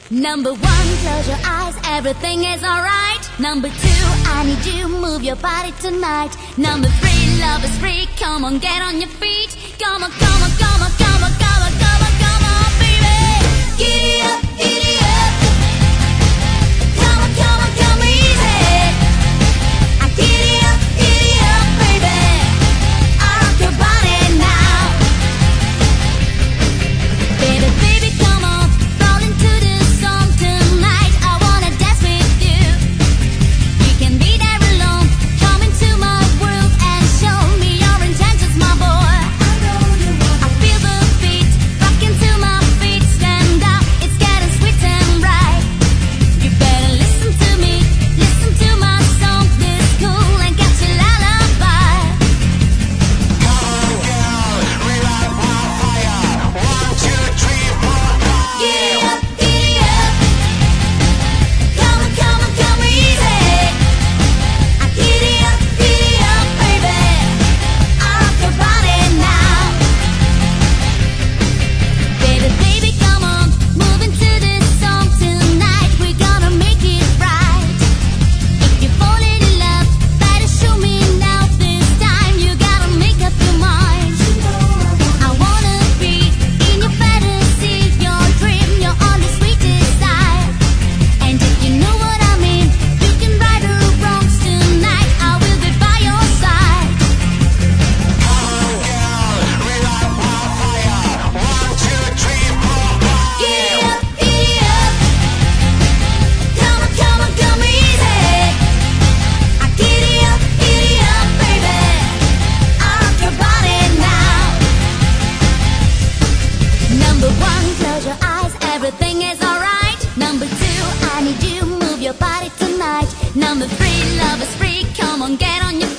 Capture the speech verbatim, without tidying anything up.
Number one, close your eyes, everything is alright. Number two, I need you, move your body tonight. Number three, love is free, come on, get on your feet. Come on, come on, come on, come on, come on, come on, come on, baby. Giddy up, giddy up. Come on, come on, come easy. I giddy up, giddy up, baby. I rock your body now. Baby, baby, come on, roll into this song tonight. I wanna dance with you. You can be there alone. Come into my world and show me your intentions, my boy. I feel the beat, rocking to my feet. Stand up, it's getting sweet and right. You better listen to me, listen to my song. This cool and get your lullaby. Come on, girl, we like wildfire. One, two, three, four, five. Giddy up, giddy up. Come on, come on, come easy. I giddy up, giddy up, baby. I rock your body now. Baby, baby, come on, move into this song tonight. We're gonna make it right. If you're falling in love, better show me now. This time you gotta make up your mind. I wanna be in your fantasy, your dream, your only sweetest side. And if you know what I mean, you can right or wrongs tonight. I will be by your side. Come on, girl, we like wildfire. One, two, three, four, five. Giddy up, giddy up. Come on, come on, come easy. I giddy up, giddy up, baby. I rock your body now. Number one, close your eyes, everything is alright. Number two, I need you, move your body tonight. Number three, love is free, come on, get on your